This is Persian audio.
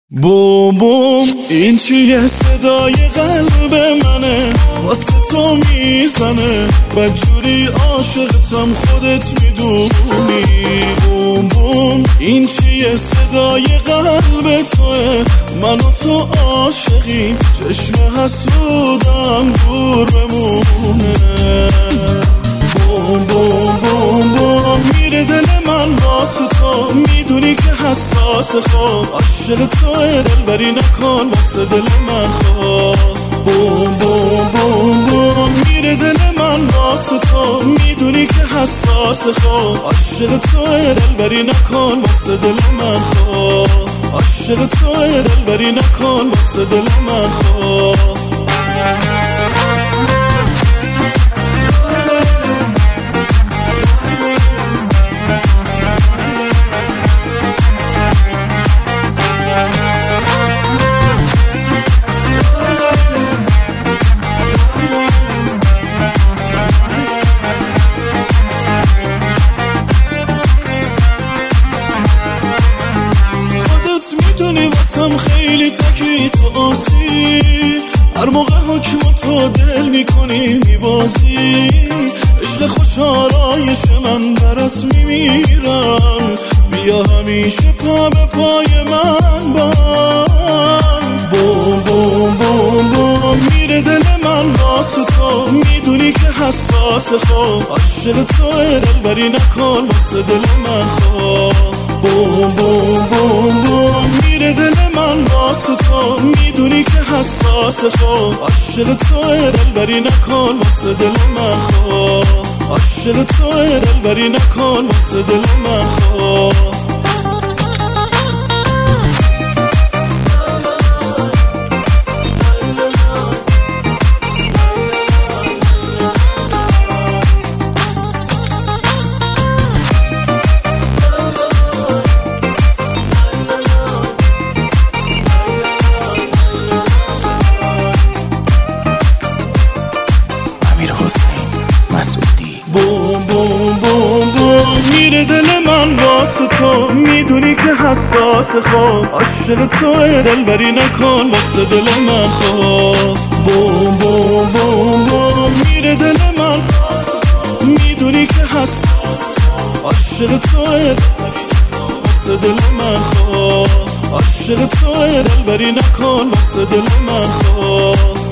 بوم بوم این چیه صدای قلب منه واسه تو میزنه بدجوری عاشقتم خودت میدونی بوم بوم این چیه صدای قلب توه من و تو عاشقی چشم حسودم دور بمونه بوم بوم بوم بوم میره دل من واسه تو میدونی که حساس خواب عاشق توه دلبری نکن واسه دل من خواب بوم بوم بوم بوم میره دل من واسه تو میدونی که حساس خواب عاشق توه دلبری نکن واسه دل من خواب عاشق توه دلبری نکن واسه دل من خواب میدونی واسم خیلی تکی تو آسی هر موقع حکم تو دل میکنی میبازی عشق خوش آرایش من برات میمیرم بیا همیشه پا به پای من بوم بوم بوم بوم میره دل من واسه تو میدونی که حساس خواب عاشق توه دلبری نکن واسه دل من خواب بوم بوم بوم بوم میره دل من واسه تو میدونی که حساس خواب عاشق توه دلبری نکن واسه دل من خواب عاشق توه دلبری نکن واسه دل من خواب بوم بوم بوم بوم میره دل من واسه تو میدونی که حساس خواب عاشق توه دلبری نکن واسه دل من خواب بوم بوم بوم بوم میره دل من میدونی که حساس عاشق توه واسه دل من خواب عاشق توه دلبری نکن واسه دل من خواب